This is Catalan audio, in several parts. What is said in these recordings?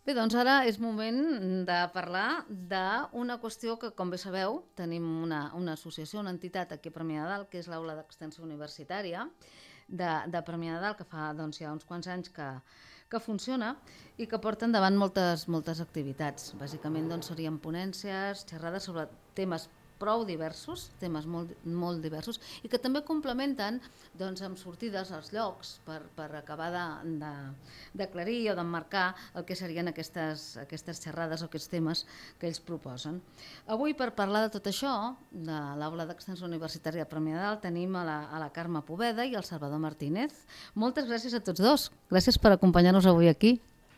Bé, doncs ara és moment de parlar d'una qüestió que, com bé sabeu, tenim una associació, una entitat aquí a Premià de Dalt, que és l'Aula d'Extensió Universitària de Premià de Dalt, que fa doncs, ja uns quants anys que funciona i que porta endavant moltes activitats. Bàsicament doncs, serien ponències, xerrades sobre temes prou diversos, temes molt diversos, i que també complementen doncs, amb sortides als llocs per acabar d'aclarir o d'emmarcar el que serien aquestes xerrades o aquests temes que ells proposen. Avui, per parlar de tot això, de l'Aula d'Extensió Universitària de Premià de Dalt, tenim a la Carme Poveda i al Salvador Martínez. Moltes gràcies a tots dos. Gràcies per acompanyar-nos avui aquí.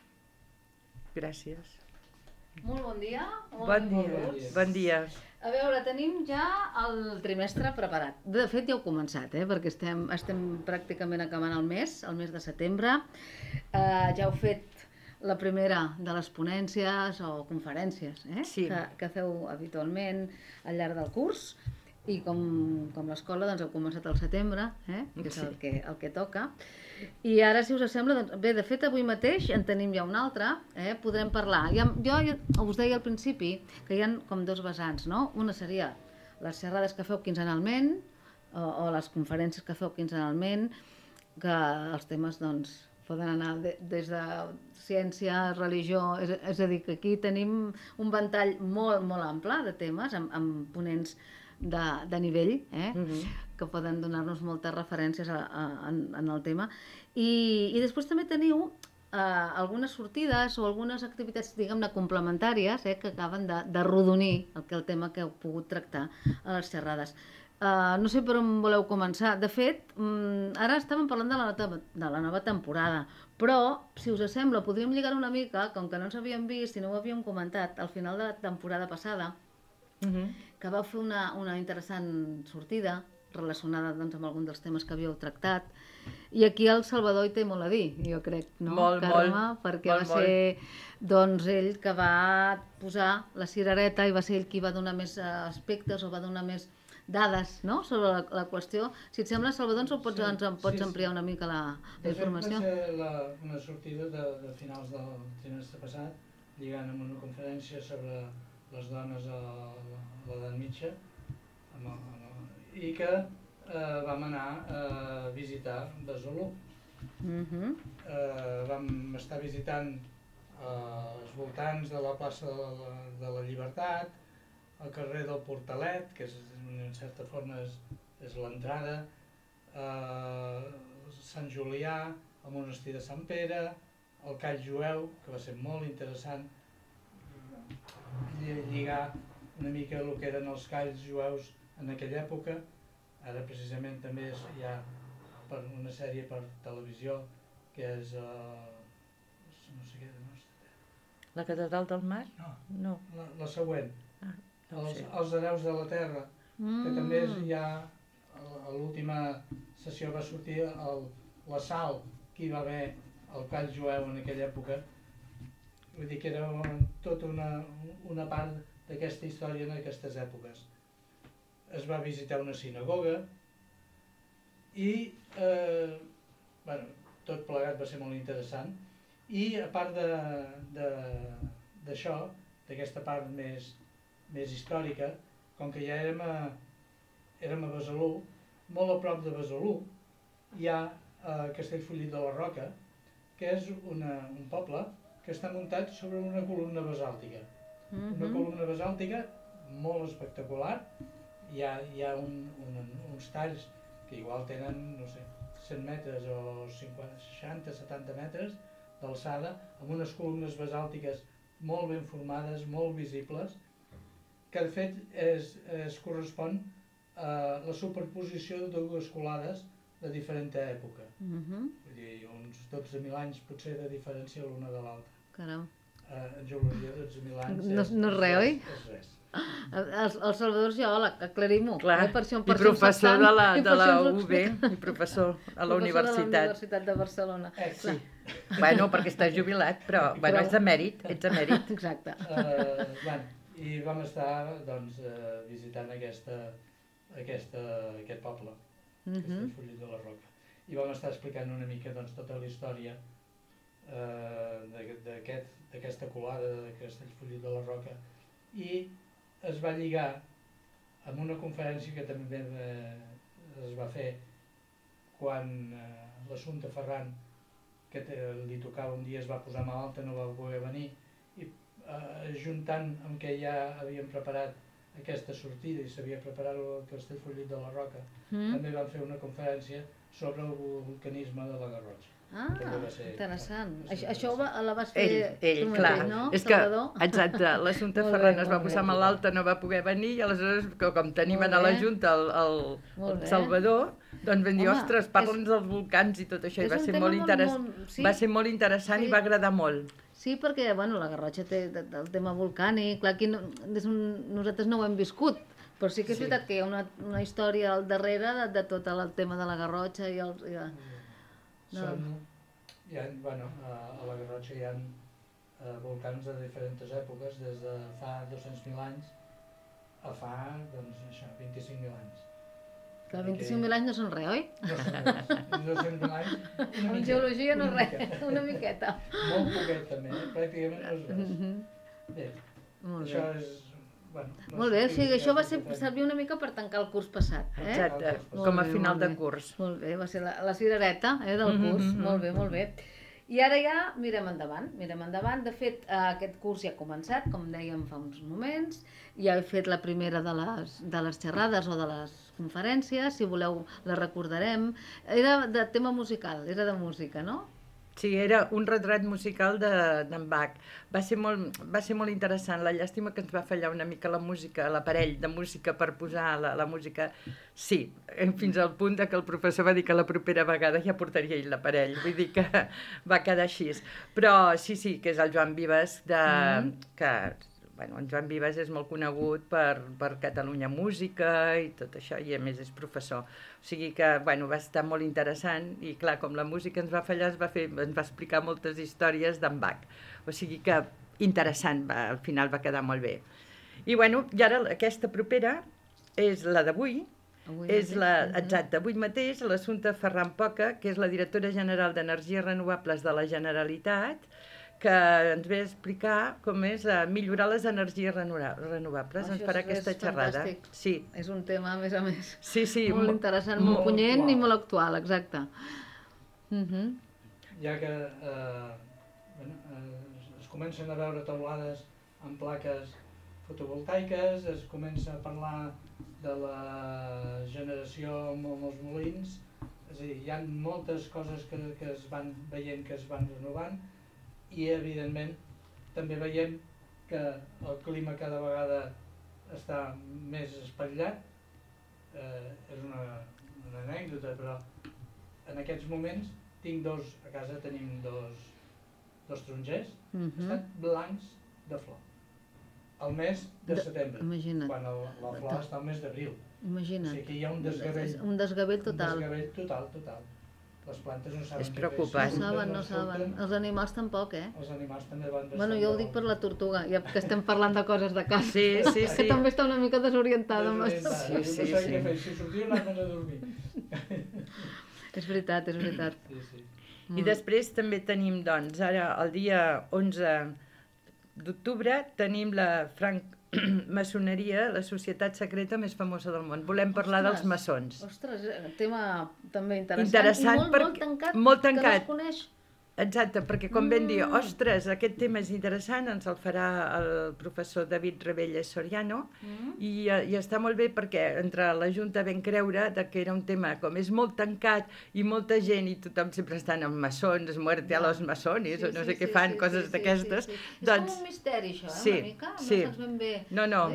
Gràcies. Molt bon dia. Bon dia. A veure, tenim ja el trimestre preparat. De fet, ja heu començat, perquè estem pràcticament acabant el mes de setembre. Ja heu fet la primera de les ponències o conferències Sí. que feu habitualment al llarg del curs. I com l'escola doncs, heu començat al setembre, que és el que toca. I ara, si us sembla, doncs, bé, de fet, avui mateix en tenim ja una altra, podrem parlar. Jo us deia al principi que hi ha com dos vessants, no? Una seria les xerrades que feu quinzenalment o les conferències que feu quinzenalment, que els temes doncs, poden anar des de ciència, religió, és a dir, que aquí tenim un ventall molt, molt ample de temes amb ponents de nivell, que poden donar-nos moltes referències en el tema. I després també teniu algunes sortides o algunes activitats, diguem-ne, complementàries que acaben d'arrodonir el tema que heu pogut tractar a les xerrades. No sé per on voleu començar. De fet, ara estàvem parlant de la nova temporada, però, si us sembla, podríem lligar una mica, com que no ens havíem vist i no ho havíem comentat, al final de la temporada passada, que vau fer una interessant sortida relacionada doncs, amb algun dels temes que havíeu tractat, i aquí el Salvador hi té molt a dir, jo crec, no, Carme? Perquè va ser doncs, ell que va posar la cirereta i va ser ell qui va donar més aspectes o va donar més dades, no?, sobre la qüestió. Si et sembla, Salvador, ens en pots ampliar una mica la informació? De fet, va ser una sortida de finals del trimestre passat, lligant amb una conferència sobre les dones a l'edat mitja, i que vam anar a visitar Besalú. Vam estar visitant els voltants de la plaça de la Llibertat, el carrer del Portalet, que en certa forma és l'entrada, Sant Julià, el monestir de Sant Pere, el Call Jueu, que va ser molt interessant, lligar una mica el que eren els calls jueus en aquella època. Ara precisament també hi ha una sèrie per televisió que és no sé què, La Catedral del Mar? No. La següent, No sé. Els hereus de la terra, que també hi ha a l'última sessió va sortir l'assalt que hi va haver al call jueu en aquella època. Vull dir que era tota una part d'aquesta història en aquestes èpoques. Es va visitar una sinagoga i tot plegat va ser molt interessant. I a part d'això, d'aquesta part més històrica, com que ja érem a Besalú, molt a prop de Besalú hi ha Castellfollit de la Roca, que és un poble que està muntat sobre una columna basàltica. Una columna basàltica molt espectacular. Hi ha uns talls que igual tenen, no sé, 100 metres o 50, 60, 70 metres d'alçada, amb unes columnes basàltiques molt ben formades, molt visibles, que de fet es correspon a la superposició de dues colades de diferent època. Vull dir, uns 12.000 anys potser de diferència l'una de l'altra. Caram. En geologia 12.000 anys no és res, oi? És res. El Salvador és geòleg, aclarim-ho. Clar, i professor de la UB, i professor a la universitat. Professor de la Universitat de Barcelona. Sí. Bueno, perquè estàs jubilat, però ets emèrit, Exacte. I vam estar visitant aquest poble, Castellfollit de la Roca. I vam estar explicant una mica tota la història d'aquest aquesta colada de Castellfollit de la Roca, i es va lligar amb una conferència que també es va fer quan l'Assumpta Ferran, que li tocava un dia, es va posar malalta, no va poder venir, i juntant amb que ja havíem preparat aquesta sortida i s'havia preparat el Castellfollit de la Roca, també van fer una conferència sobre el volcanisme de la Garrotxa. Interessant. Això la vas fer tu mateix, no? És que, exacte, l'Assumpta Ferran es va posar malalta, no va poder venir, i aleshores, com tenim a la Junta el Salvador, doncs vam dir, ostres, parla'ns dels volcans i tot això, i va ser molt interessant i va agradar molt. Sí, perquè la Garrotxa té el tema volcànic, clar, aquí nosaltres no ho hem viscut, però sí que és veritat que hi ha una història al darrere de tot el tema de la Garrotxa i a la Garrotxa hi ha volcans de diferents èpoques, des de fa 200.000 anys a fa, 25.000 anys. Que 25.000 anys no són res, oi? No són res, 200.000 anys, una miqueta. En geologia no és res, una miqueta. Molt poquet també, pràcticament no és res. Bé, això és... Molt bé, o sigui, això va servir una mica per tancar el curs passat, eh? Exacte, com a final de curs. Molt bé, va ser la cirereta del curs, molt bé, molt bé. I ara ja mirem endavant. De fet, aquest curs ja ha començat, com dèiem fa uns moments, ja he fet la primera de les xerrades o de les conferències, si voleu la recordarem. Era de tema musical, era de música, no? Sí, era un retrat musical d'en Bach. Va ser molt interessant. La llàstima que ens va fallar una mica la música, l'aparell de música per posar la música. Sí, fins al punt que el professor va dir que la propera vegada ja portaria ell l'aparell. Vull dir que va quedar així. Però sí, que és el Joan Vives, en Joan Vives és molt conegut per Catalunya Música i tot això, i a més és professor. O sigui que va estar molt interessant, i clar, com la música ens va fallar, ens va explicar moltes històries d'en Bach. O sigui que interessant, al final va quedar molt bé. I ara aquesta propera és la d'avui, exacte, avui mateix, l'Assumpta Ferran Poca, que és la directora general d'Energies Renovables de la Generalitat, que ens ve a explicar com és millorar les energies renovables. Ens farà aquesta xerrada. Sí. És un tema, a més, molt interessant, molt punyent i molt actual, exacte. Ja que es comencen a veure teulades amb plaques fotovoltaiques, es comença a parlar de la generació amb els molins, és a dir, hi ha moltes coses que es van veient que es van renovant, i evidentment també veiem que el clima cada vegada està més espatllat. És una anècdota, però en aquests moments a casa tenim dos tarongers, estan blancs de flor al mes de setembre, quan la flor està al mes d'abril. Imagina't. O sigui que hi ha un desgavell. Un desgavell total. Un desgavell total. Les plantes no saben què fer. És preocupant. No saben. Els animals tampoc, Els animals també van Bueno, jo ho dic per la tortuga, ja que estem parlant de coses de casa. Sí. Que també està una mica desorientada. Sí. No sabia què fer, si sortia anaven a dormir. És veritat. Sí. I després també tenim, doncs, ara el dia 11 d'octubre tenim la maçoneria, la societat secreta més famosa del món. Volem parlar dels maçons. Ostres, tema també interessant i molt tancat, que no es coneix. Exacte, perquè com vam dir, ostres, aquest tema és interessant, ens el farà el professor David Rebelles Soriano, i està molt bé perquè entre la Junta vam creure que era un tema com és molt tancat i molta gent i tothom sempre estan amb maçons, muerte a los maçonis, o no sé què fan, coses d'aquestes. És com un misteri això, una mica, no saps ben bé. No.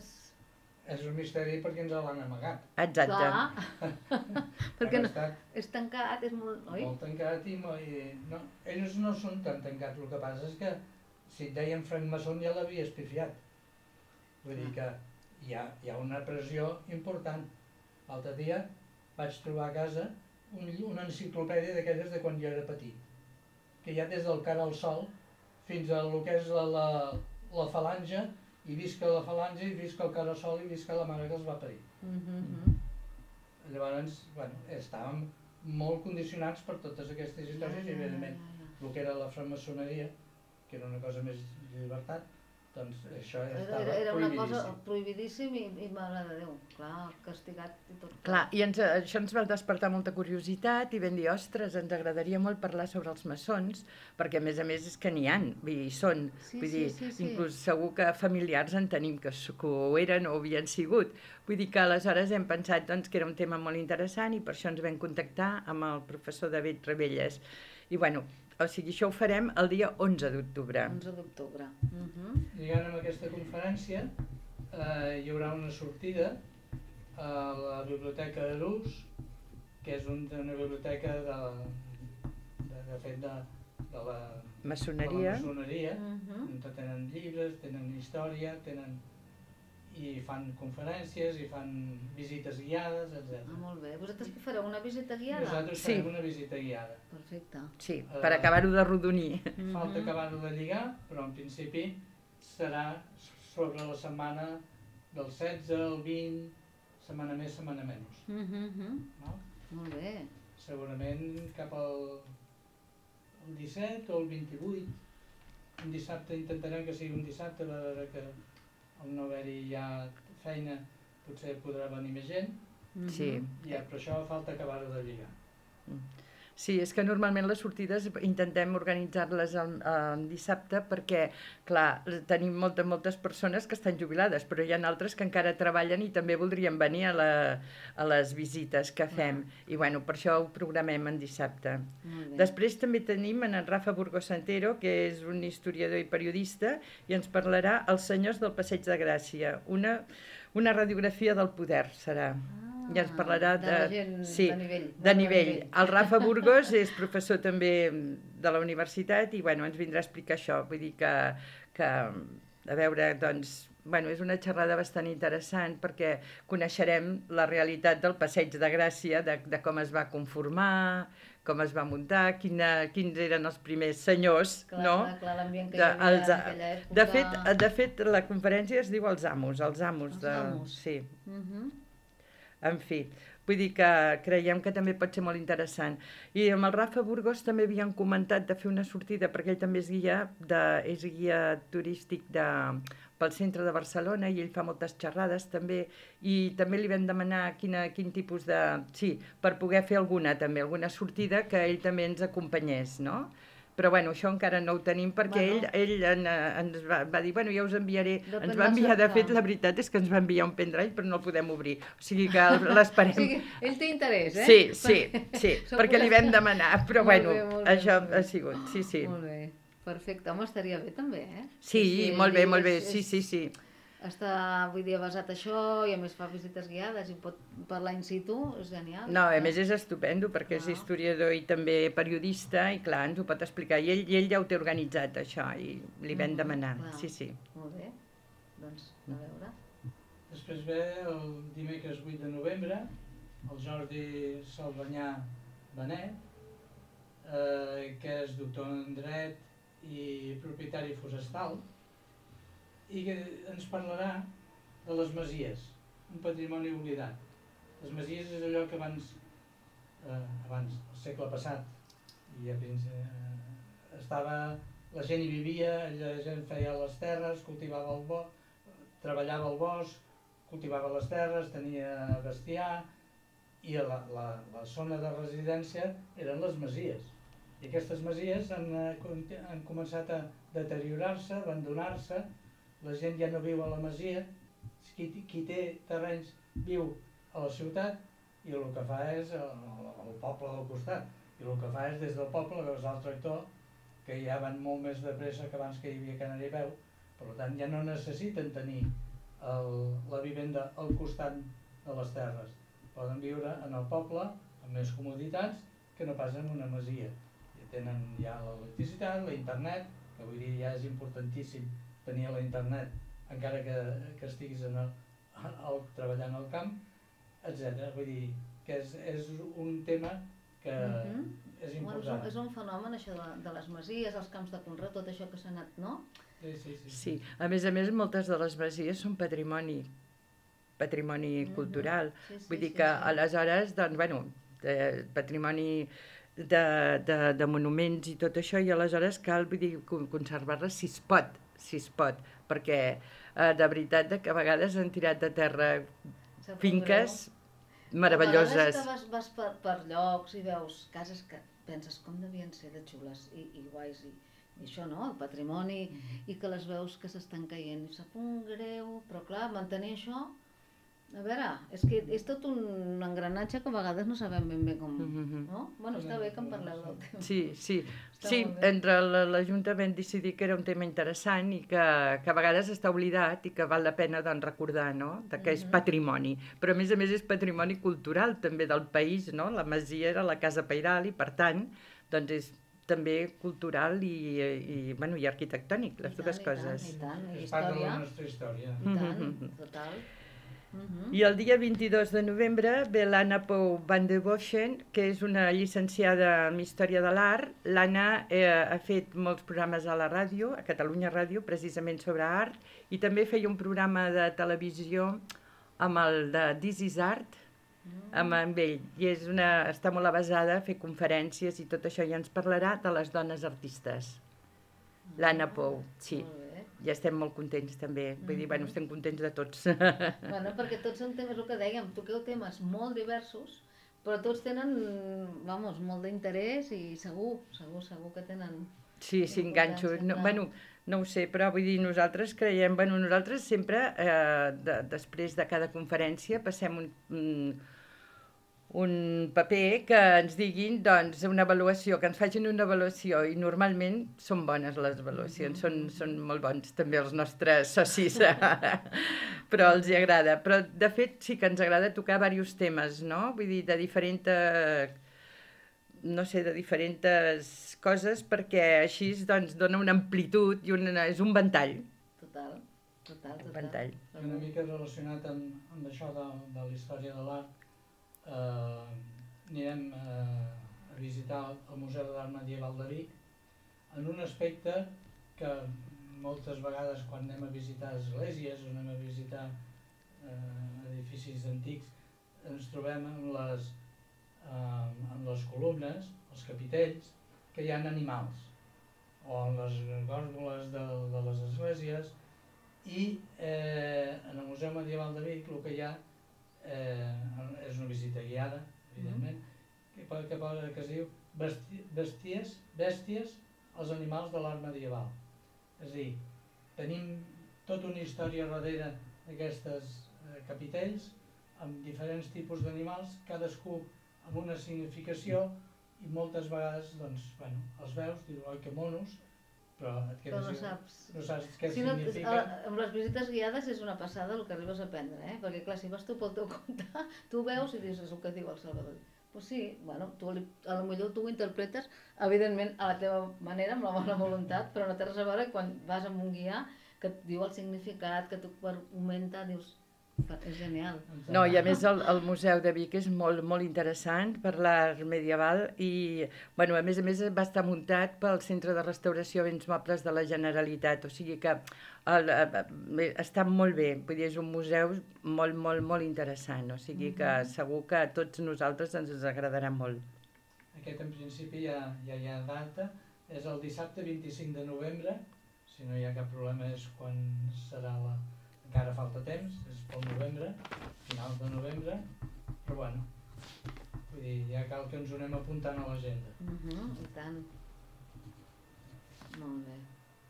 És un misteri perquè ens l'han amagat. Exacte. Clar, perquè és tancat, és molt... Oi? Molt tancat i... No, ells no són tan tancats, el que passa és que si et deien francmaçon ja l'havies pifiat. Vull dir que hi ha una pressió important. L'altre dia vaig trobar a casa una enciclopèdia d'aquelles de quan jo era petit, que hi ha des del cara al sol fins a el que és la falange, i visca la falange, i visca el carasol, i visca la mare que els va parir. Llavors, estàvem molt condicionats per totes aquestes històries, i evidentment el que era la francmaçoneria que era una cosa més de llibertat, doncs això estava Era una cosa prohibidíssim. prohibidíssim i mare de Déu, clar, castigat i tot. Clar, i això ens va despertar molta curiositat i vam dir, ostres, ens agradaria molt parlar sobre els maçons, perquè a més és que n'hi ha, vull dir, hi són, Sí, vull sí, dir, sí. inclús segur que familiars en tenim que ho eren o havien sigut. Vull dir que aleshores hem pensat doncs, que era un tema molt interessant i per això ens vam contactar amb el professor David Rebelles. I bueno, o sigui, això ho farem el dia 11 d'octubre. 11 d'octubre. Lligant amb aquesta conferència, hi haurà una sortida a la Biblioteca d'Arús, que és una biblioteca de fet de la Maçoneria. on tenen llibres, tenen història, i fan conferències, i fan visites guiades, etc. Molt bé. Vosaltres què fareu? Una visita guiada? Nosaltres farem una visita guiada. Perfecte. Sí, per acabar-ho de rodonir. Falta acabar-ho de lligar, però en principi serà sobre la setmana del 16 al 20, setmana més, setmana menys. No? Molt bé. Segurament cap al 17 o el 28. Un dissabte intentarem que sigui un dissabte, a veure que al no haver-hi ja feina potser podrà venir més gent. Sí. Però això falta acabar-ho de lligar. Sí, és que normalment les sortides intentem organitzar-les el dissabte perquè, clar, tenim moltes persones que estan jubilades, però hi ha altres que encara treballen i també voldrien venir a les visites que fem. I bueno, per això ho programem en dissabte. Després també tenim en Rafa Burgos Santero, que és un historiador i periodista, i ens parlarà Els senyors del Passeig de Gràcia, una radiografia del poder serà. I ens parlarà de nivell. El Rafa Burgos és professor també de la universitat i ens vindrà a explicar això. Vull dir que a veure, doncs, és una xerrada bastant interessant perquè coneixerem la realitat del Passeig de Gràcia, de com es va conformar, com es va muntar, quins eren els primers senyors, no? Clar, l'ambient que hi havia en aquella època. De fet, la conferència es diu Els amos. Els amos. Sí. En fi, vull dir que creiem que també pot ser molt interessant. I amb el Rafa Burgos també havíem comentat de fer una sortida, perquè ell també és guia turístic pel centre de Barcelona i ell fa moltes xerrades també, i també li vam demanar quin tipus de... Sí, per poder fer alguna sortida que ell també ens acompanyés, no? Però això encara no ho tenim perquè ell ens va dir, ja us enviaré, ens va enviar, de fet, la veritat és que ens va enviar un pendrive però no el podem obrir, o sigui que l'esperem. O sigui, ell té interès, eh? Sí, perquè li vam demanar, però això ha sigut, sí. Molt bé, perfecte, home, estaria bé també, eh? Sí, molt bé, sí. Està, vull dir, basat això i a més fa visites guiades i pot parlar in situ, és genial. No, a més és estupendo perquè és historiador i també periodista i clar, ens ho pot explicar i ell ja ho té organitzat això i li vam demanar, sí. Molt bé, doncs a veure. Després ve el dimecres 8 de novembre el Jordi Salvanyà Benet, que és doctor en dret i propietari forestal, i que ens parlarà de les masies, un patrimoni oblidat. Les masies és allò que abans, al segle passat, la gent hi vivia, la gent feia les terres, cultivava el bosc, treballava el bosc, cultivava les terres, tenia bestiar, i la zona de residència eren les masies. I aquestes masies han començat a deteriorar-se, a abandonar-se. La gent ja no viu a la masia, qui té terrenys viu a la ciutat i el que fa és el poble del costat. I el que fa és des del poble agafar el tractor, que ja van molt més de pressa que abans que hi havia canari i peu, per tant ja no necessiten tenir la vivenda al costat de les terres. Poden viure en el poble amb més comoditats que no pas en una masia. Tenen ja l'electricitat, la internet, que avui dia ja és importantíssim tenir la internet, encara que estiguis treballant al camp, etc. Vull dir que és un tema que és important. És un fenomen, això de les masies, els camps de conreu, tot això que s'ha anat, no? Sí, a més, moltes de les masies són patrimoni cultural. Vull dir que aleshores, doncs, patrimoni de monuments i tot això, i aleshores cal, vull dir, conservar-les si es pot, perquè de veritat que a vegades han tirat de terra finques meravelloses. A vegades que vas per llocs i veus cases que penses com devien ser de xules i guais, i això, no?, el patrimoni, i que les veus que s'estan caient, i sap un greu, però clar, mantenir això, a veure, és que és tot un engranatge que a vegades no sabem ben bé com, no? Bueno, està bé que en parleu del tema. Sí, entre l'Ajuntament vam decidir que era un tema interessant i que a vegades està oblidat i que val la pena doncs, recordar, no?, que és patrimoni, però a més és patrimoni cultural també del país, no? La masia era la casa pairal i per tant, doncs és també cultural i arquitectònic, les dues coses. I tant, és part de la nostra història. I tant, total. I el dia 22 de novembre ve l'Anna Pou van de Boschen, que és una llicenciada en Història de l'Art. L'Anna ha fet molts programes a la ràdio, a Catalunya Ràdio, precisament sobre art, i també feia un programa de televisió amb el de This is Art, amb ell, i està molt avasada a fer conferències i tot això, i ens parlarà de les dones artistes. L'Anna Pou, sí. I estem molt contents també, vull dir, estem contents de tots. Bueno, perquè tots són temes, el que dèiem, toqueu temes molt diversos, però tots tenen, molt d'interès i segur que tenen... Sí, enganxo. No ho sé, però vull dir, nosaltres creiem, nosaltres sempre, després de cada conferència, passem un paper que ens diguin, doncs, una avaluació, que ens facin una avaluació, i normalment són bones les avaluacions, són molt bons també els nostres socis, però els hi agrada. Però, de fet, sí que ens agrada tocar diversos temes, no? Vull dir, de diferents coses, perquè així doncs, dona una amplitud i és un ventall. Total. Un ventall. Una mica relacionat amb això de la història de l'art, anirem a visitar el Museu d'Art Medieval de Vic en un aspecte que moltes vegades quan anem a visitar esglésies o anem a visitar edificis antics ens trobem amb les columnes, els capitells, que hi ha animals, o en les gòrgoles de les esglésies, i en el Museu Medieval de Vic el que hi ha és una visita guiada, evidentment, que es diu Bèsties, els animals de l'art medieval. És a dir, tenim tota una història darrere d'aquestes capitells amb diferents tipus d'animals, cadascú amb una significació, i moltes vegades els veus, dius, oi que monos, però no saps què significa. Amb les visites guiades és una passada el que arribes a aprendre, perquè clar, si vas tu pel teu compte, tu veus i dius, és el que diu el Salvador. Pues sí, potser tu ho interpretes, evidentment a la teva manera, amb la bona voluntat, però no té res a veure quan vas amb un guia que et diu el significat, que t'ho augmenta, dius, és genial. No, i a més el Museu de Vic és molt, molt interessant per l'art medieval i, a més va estar muntat pel Centre de Restauració Béns Mobles de la Generalitat, o sigui que està molt bé, vull dir, és un museu molt, molt, molt interessant, o sigui que segur que a tots nosaltres ens agradarà molt. Aquest en principi ja hi ha data, és el dissabte 25 de novembre, si no hi ha cap problema és quan serà encara falta temps, és pel novembre, finals de novembre, però vull dir, ja cal que ens ho anem apuntant a l'agenda. I tant. Molt bé.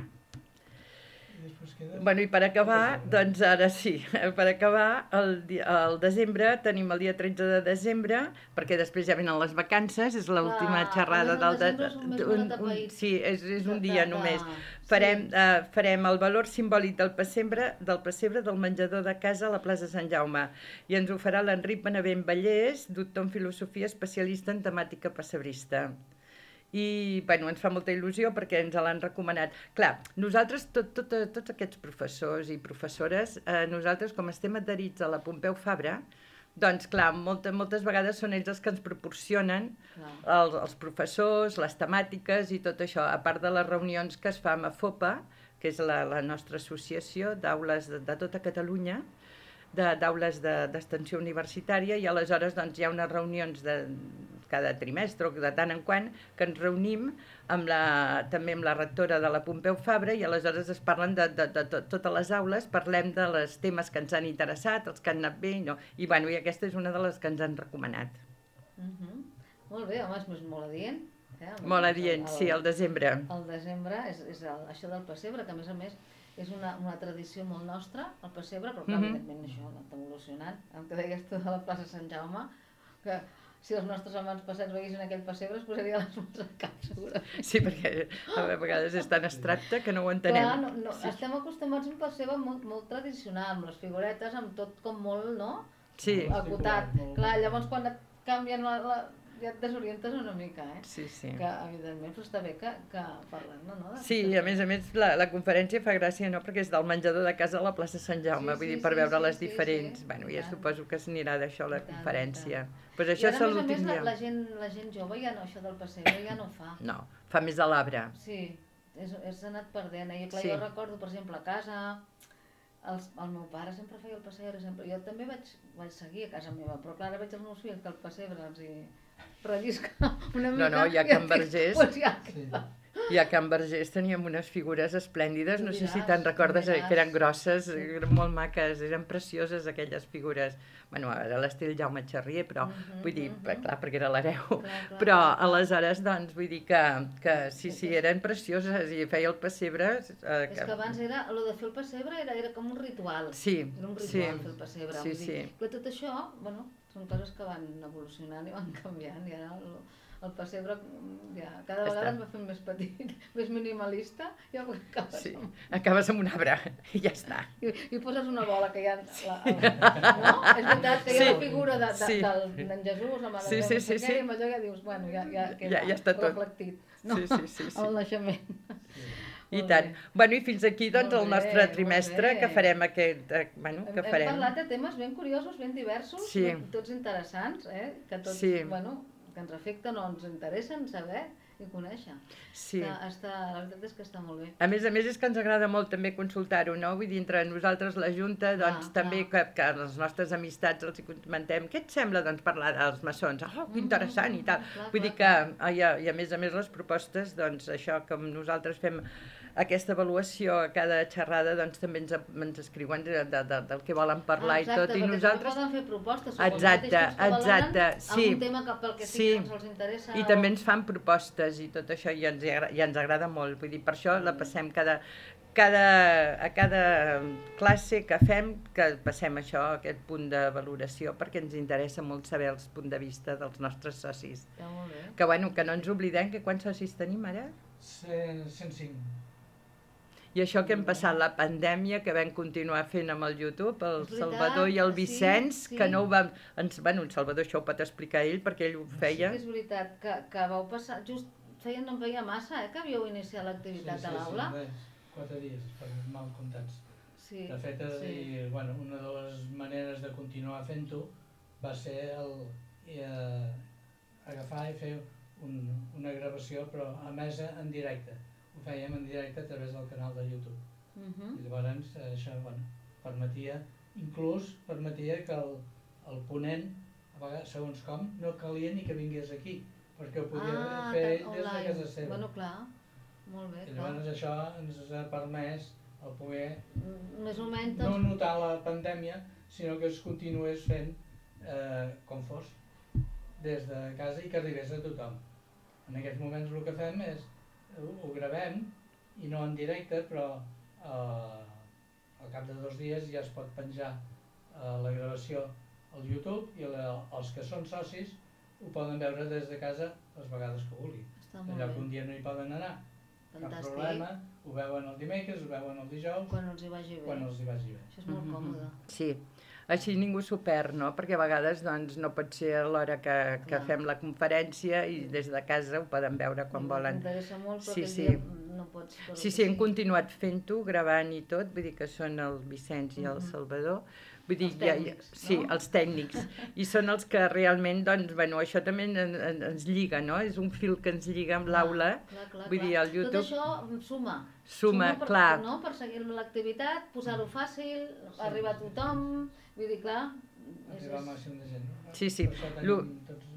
I per acabar, doncs ara sí, per acabar, el desembre, tenim el dia 13 de desembre, perquè després ja venen les vacances, és l'última xerrada del... Sí, és un dia només. Farem el valor simbòlic del pessebre del menjador de casa a la plaça Sant Jaume, i ens ho farà l'Enric Benavent Vallès, doctor en filosofia, especialista en temàtica pessebrista. I ens fa molta il·lusió perquè ens l'han recomanat. Clar, nosaltres, tots aquests professors i professores, nosaltres com estem adherits a la Pompeu Fabra, doncs clar, moltes vegades són ells els que ens proporcionen els professors, les temàtiques i tot això, a part de les reunions que es fa amb AFOPA, que és la nostra associació d'aules de tota Catalunya, d'aules d'extensió universitària, i aleshores hi ha unes reunions cada trimestre o de tant en quant, que ens reunim també amb la rectora de la Pompeu Fabra i aleshores es parlen de totes les aules, parlem de els temes que ens han interessat, els que han anat bé, no? I aquesta és una de les que ens han recomanat. Molt bé, home, és molt adient. Molt adient, sí, al desembre. El desembre és això del pessebre, que a més és una tradició molt nostra, el pessebre, però clar, evidentment això ha anat evolucionant. El que deies tu de la plaça Sant Jaume, que si els nostres amants passats veguessin aquell pessebre es posaria les mans al cap, segurament. Sí, perquè a vegades és tan abstracte que no ho entenem. Clar, estem acostumats a un pessebre molt tradicional, amb les figuretes, amb tot com molt, no? Sí. Acotat. Clar, llavors quan et canvien ja et desorientes una mica, Sí. Que, evidentment, però està bé que parlem, no? Sí, a més, la conferència fa gràcia, no?, perquè és del menjador de casa a la plaça Sant Jaume, vull dir, per veure les diferents... Bueno, ja suposo que s'anirà d'això la conferència. Pues això és l'últim dia. I ara, a més, la gent jove ja no, això del pessebre ja no fa. No, fa més a l'arbre. Sí, és anat perdent. I clar, jo recordo, per exemple, a casa... El meu pare sempre feia el pessebre, jo també vaig seguir a casa meva, però clar, ara veig els meus fills que el pessebre els hi rellisca una mica. No, ja a Can Vergés, Pues a Can Vergés teníem unes figures esplèndides, no sé si te'n recordes, que eren grosses, eren molt maques, eren precioses aquelles figures. Bueno, era l'estil Jaume Xarrier, però vull dir, clar, perquè era l'hereu, però aleshores, doncs, vull dir que sí, eren precioses i feia el pessebre... És que abans el de fer el pessebre era com un ritual. Sí, era un ritual fer el pessebre. Sí. Però tot això, bueno, són coses que van evolucionant i van canviant, i ara el pessebre cada vegada es va fent més petit, més minimalista, i acabes amb un arbre i ja està. I poses una bola que ja... No? És veritat que hi ha la figura d'en Jesús amb allò ja dius, bueno, ja queda reflectit el naixement. I tant. Bueno, i fins aquí, doncs, el nostre trimestre, que farem aquest... Hem parlat de temes ben curiosos, ben diversos, tots interessants, que tots, que ens afecten o ens interessen saber i conèixer. Sí. La veritat és que està molt bé. A més, és que ens agrada molt també consultar-ho, no? Vull dir, entre nosaltres, la Junta, doncs també que les nostres amistats els hi comentem. Què et sembla, doncs, parlar dels maçons? Oh, que interessant i tal. Vull dir que, i a més les propostes, doncs, això, com nosaltres fem aquesta avaluació a cada xerrada, doncs també ens escriuen del que volen parlar i tot. I nosaltres poden fer propostes sobre exacte, sí. Algun tema pel que sí que ens interessa. I també ens fan propostes i tot això i ens agrada molt. Vull dir, per això la passem a cada classe que fem, que passem això, aquest punt de valoració, perquè ens interessa molt saber el punt de vista dels nostres socis. Que bueno, que no ens oblidem que quants socis tenim ara? 105. I això que hem passat la pandèmia, que vam continuar fent amb el YouTube, el Salvador i el Vicenç, que no ho vam... el Salvador això ho pot explicar ell, perquè ell ho feia. Sí, és veritat, que vau passar... Just no em veia massa, que havíeu iniciat l'activitat a l'aula. Sí, 4 dies, per mal comptats. De fet, una de les maneres de continuar fent-ho va ser agafar i fer una gravació, però emesa en directe. Ho fèiem en directe a través del canal de YouTube. I llavors això permetia que el ponent, a vegades, segons com, no calia ni que vingués aquí, perquè ho podia fer ell des de casa seva. Bueno, clar, molt bé. I llavors això ens ha permès el poder més o menys no notar la pandèmia, sinó que es continués fent com fos, des de casa i que arribés a tothom. En aquests moments el que fem és ho gravem, i no en directe, però al cap de 2 dies ja es pot penjar la gravació al YouTube i els que són socis ho poden veure des de casa les vegades que vulguin. Allò que un dia no hi poden anar, cap problema, ho veuen el dimecres, ho veuen el dijous, quan els hi vagi bé. Això és molt còmode. Sí. Així ningú s'ho perd, no? Perquè a vegades no pot ser a l'hora que fem la conferència i des de casa ho poden veure quan volen. M'interessa molt, però aquell dia no pots... Sí, hem continuat fent-ho, gravant i tot, vull dir que són el Vicenç i el Salvador. Vull dir, els tècnics, no? Sí, els tècnics. I són els que realment, doncs, bueno, això també ens lliga, no? És un fil que ens lliga amb l'aula. Vull dir, el YouTube... Tot això suma. Suma, clar. Per seguir l'activitat, posar-ho fàcil, arribar a tothom, vull dir, clar... Arribar al màxim de gent. Sí. Per això tenim tots els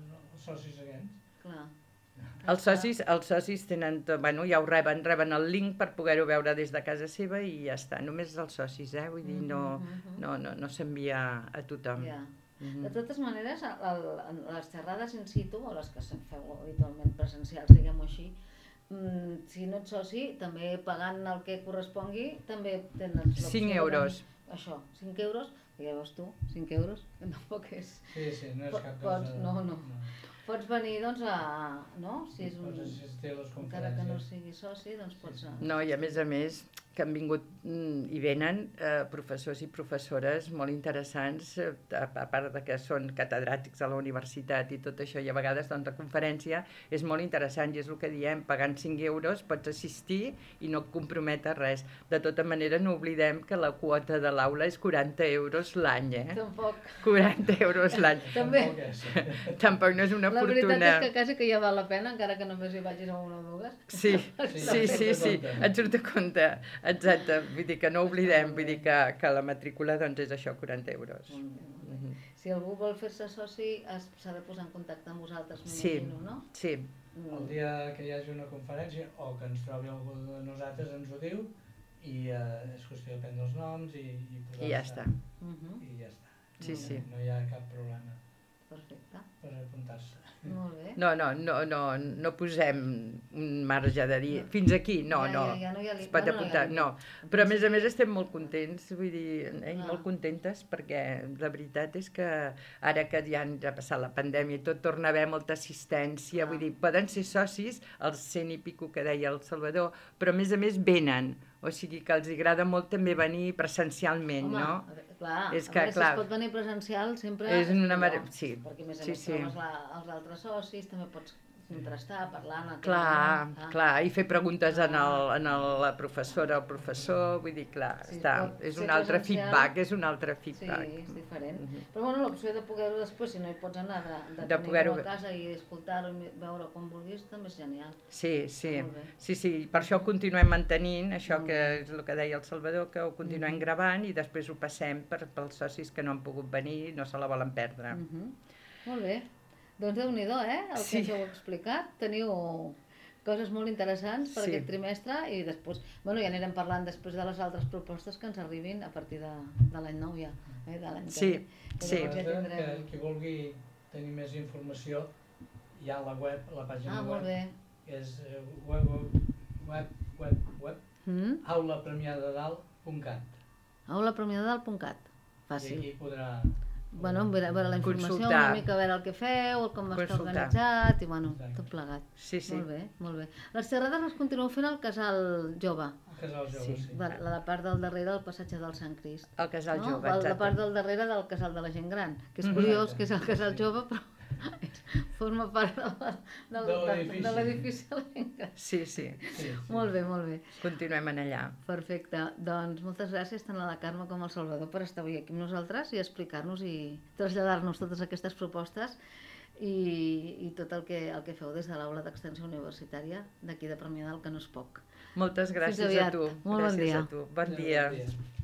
socis aquests. Clar. Els socis tenen, bueno, ja ho reben el link per poder-ho veure des de casa seva i ja està, només els socis, vull dir, no s'envia a tothom. Ja. De totes maneres, les xerrades in situ, o les que feu habitualment presencials, diguem-ho així, si no ets soci, també pagant el que correspongui, també tens l'opció 5 euros. Això, 5 euros, que ja veus tu, 5 euros, que tampoc és... Sí, no és cap cosa... No. Pots venir, doncs, no? Si és pots assistir a les conferències. Encara que no siguis soci, doncs pots... No, i a més, que han vingut i venen professors i professores molt interessants, a part de que són catedràtics a la universitat i tot això, i a vegades doncs, la conferència és molt interessant i és el que diem, pagant 5 euros pots assistir i no et comprometes res. De tota manera, no oblidem que la quota de l'aula és 40 euros l'any, Tampoc. 40 euros l'any. També. Tampoc no és una fortuna. La veritat és que quasi que ja val la pena, encara que només hi vagis a una o dues. Sí, et surt a compte. Exacte, vull dir que no oblidem, vull dir que la matrícula doncs és això, 40 euros. Si algú vol fer-se soci s'ha de posar en contacte amb vosaltres, m'imagino, no? Sí. El dia que hi hagi una conferència o que ens trobi algú de nosaltres ens ho diu i és qüestió de prendre els noms i posar-se. I ja està. I ja està. Sí. No hi ha cap problema. Perfecte. Per apuntar-se. Molt bé. No posem un marge de dir fins aquí, no. Es pot apuntar, no. Però a més estem molt contents, vull dir, molt contentes perquè la veritat és que ara que ja ha passat la pandèmia i tot torna a haver molta assistència, vull dir, poden ser socis, els 100 i pico que deia el Salvador, però a més venen, o sigui que els agrada molt també venir presencialment, no? Clar, és a més, si es pot venir presencial sempre és una sí. Perquè a més trobes els altres socis, també pots contrastar, parlar... Clar, i fer preguntes a la professora o el professor, vull dir, clar, és un altre feedback, Sí, és diferent. Però bueno, l'opció de poder-ho després, si no hi pots anar, de tenir-ho a casa i escoltar-ho i veure com vulguis, també és genial. Sí, per això ho continuem mantenint, això que és el que deia el Salvador, que ho continuem gravant i després ho passem pels socis que no han pogut venir i no se la volen perdre. Molt bé. Doncs Déu-n'hi-do, el que ens heu explicat. Teniu coses molt interessants per aquest trimestre i després, ja anirem parlant després de les altres propostes que ens arribin a partir de l'any nou ja, de l'any que ve. Qui vulgui tenir més informació, hi ha la web, la pàgina web, és web aulapremiadadalt.cat. aulapremiadadalt.cat, fàcil. I aquí podrà... veure la informació, una mica veure el que feu, com està organitzat i tot plegat. Molt bé. Les xerrades les continueu fent al Casal Jove. Al Casal Jove, sí. La part del darrere del passatge del Sant Crist. El Casal Jove, exacte. La part del darrere del Casal de la Gent Gran, que és curiós que és el Casal Jove, però forma part de l'edifici de la Gent Gran. Sí. Molt bé. Continuem en allà. Perfecte. Doncs moltes gràcies tant a la Carme com al Salvador per estar avui aquí amb nosaltres i explicar-nos i traslladar-nos totes aquestes propostes i tot el que feu des de l'aula d'extensió universitària d'aquí de Premià Dalt, que no és poc. Moltes gràcies a tu. Molt bon dia. Bon dia.